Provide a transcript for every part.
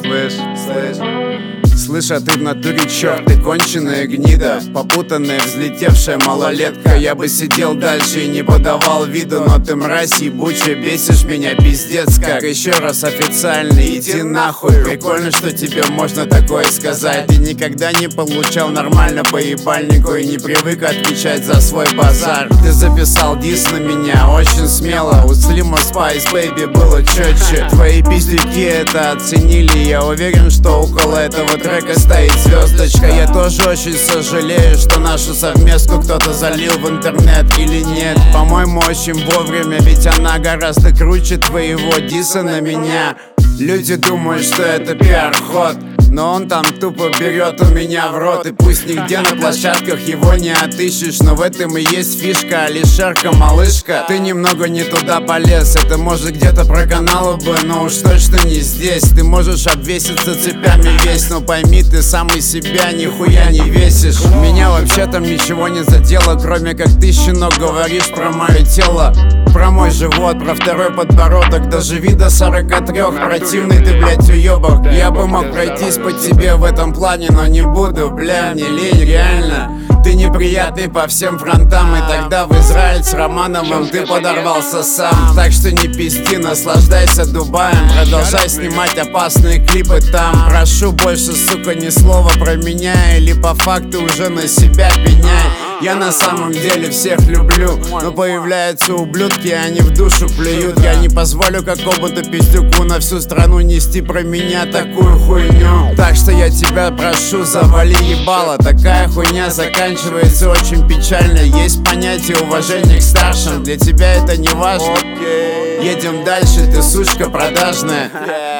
Слышь, а ты в натуре черт, ты конченая гнида, попутанная, взлетевшая малолетка. Я бы сидел дальше и не подавал виду, но ты мразь ебучая, бесишь меня пиздец как. Еще раз официально иди нахуй. Прикольно, что тебе можно такое сказать. Ты никогда не получал нормально по ебальнику и не привык отвечать за свой базар. Ты записал дис на меня очень смело. У Slim Spice Baby было четче. Твои пиздюки это оценили. Я уверен, что около этого трека стоит звездочка. Я тоже очень сожалею, что нашу совместку кто-то залил в интернет или нет. По-моему, очень вовремя, ведь она гораздо круче твоего диса на меня. Люди думают, что это пиар-ход, но он там тупо берет у меня в рот. И пусть нигде на площадках его не отыщешь, но в этом и есть фишка. Алишерка, малышка, ты немного не туда полез. Это может где-то проканало бы, но уж точно не здесь. Ты можешь обвеситься цепями весь, но пойми, ты сам из себя нихуя не весишь. Меня вообще там ничего не задело, кроме как ты, щенок, говоришь про мое тело, про мой живот, про второй подбородок. Доживи до 43, противный ты, блять, уебок. Я бы мог пройтись по тебе в этом плане, но не буду, бля, мне лень, реально. Ты неприятный по всем фронтам, и тогда в Израиль с Романовым ты подорвался сам. Так что не пизди, наслаждайся Дубаем, продолжай снимать опасные клипы там. Прошу, больше, сука, ни слова про меня, или по факту уже на себя пеняй. Я на самом деле всех люблю, но появляются ублюдки, они в душу плюют. Я не позволю какому-то пиздюку на всю страну нести про меня такую хуйню. Так что я тебя прошу, завали ебало. Такая хуйня заканчивается очень печально. Есть понятие уважения к старшим, для тебя это не важно. Едем дальше, ты сучка продажная.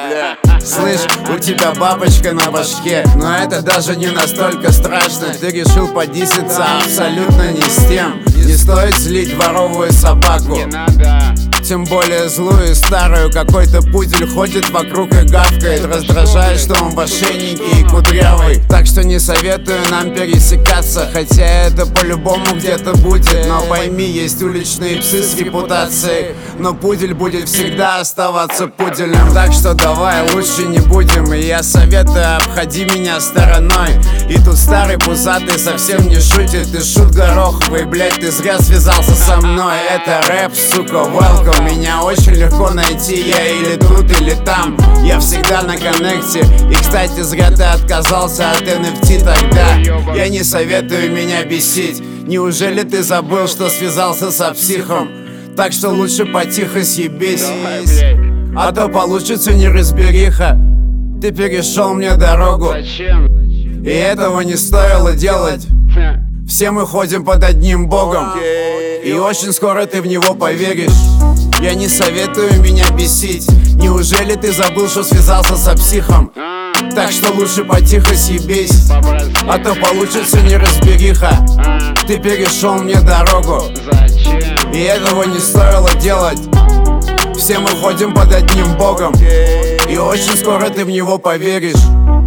Слышь, у тебя бабочка на башке, но это даже не настолько страшно. Ты решил подиситься абсолютно не с тем. Не стоит злить дворовую собаку, тем более злую и старую. Какой-то пудель ходит вокруг и гавкает, раздражает, что он в ошейнике и кудрявый. Так что не советую нам пересекаться, хотя это по-любому где-то будет. Но пойми, есть уличные псы с репутацией, но пудель будет всегда оставаться пуделем. Так что давай лучше не будем, и я советую, обходи меня стороной. И тут старый пузатый совсем не шутит, ты шут гороховый, блять, ты зря связался со мной. Это рэп, сука, welcome. Меня очень легко найти, я или тут, или там. Я всегда на коннекте. И, кстати, зря ты отказался от NFT тогда. Я не советую меня бесить. Неужели ты забыл, что связался со психом? Так что лучше потихо съебись, а то получится неразбериха. Ты перешел мне дорогу, и этого не стоило делать. Все мы ходим под одним богом, и очень скоро ты в него поверишь. Я не советую меня бесить. Неужели ты забыл, что связался со психом? Так что лучше потихо съебись, а то получится неразбериха. Ты перешел мне дорогу, и этого не стоило делать. Все мы ходим под одним богом, и очень скоро ты в него поверишь.